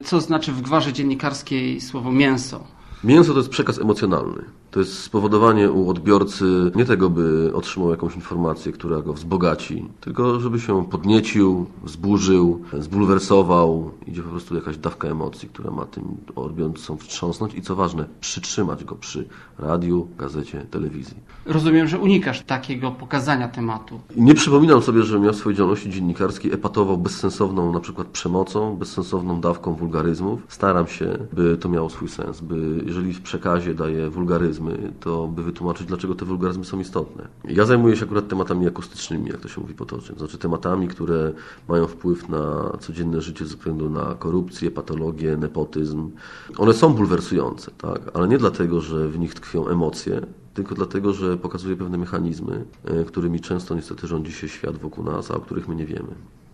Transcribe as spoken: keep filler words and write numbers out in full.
Co znaczy w gwarze dziennikarskiej słowo mięso? Mięso to jest przekaz emocjonalny. To jest spowodowanie u odbiorcy nie tego, by otrzymał jakąś informację, która go wzbogaci, tylko żeby się podniecił, wzburzył, zbulwersował. Idzie po prostu jakaś dawka emocji, która ma tym odbiorcą wstrząsnąć i co ważne, przytrzymać go przy radiu, gazecie, telewizji. Rozumiem, że unikasz takiego pokazania tematu. Nie przypominam sobie, żebym ja w swojej działalności dziennikarskiej epatował bezsensowną na przykład przemocą, bezsensowną dawką wulgaryzmów. Staram się, by to miało swój sens, by jeżeli w przekazie daję wulgaryzmy, to by wytłumaczyć, dlaczego te wulgaryzmy są istotne. Ja zajmuję się akurat tematami akustycznymi, jak to się mówi potocznie. Znaczy tematami, które mają wpływ na codzienne życie ze względu na korupcję, patologię, nepotyzm. One są bulwersujące, tak? Ale nie dlatego, że w nich tkwią emocje, tylko dlatego, że pokazuje pewne mechanizmy, którymi często niestety rządzi się świat wokół nas, a o których my nie wiemy.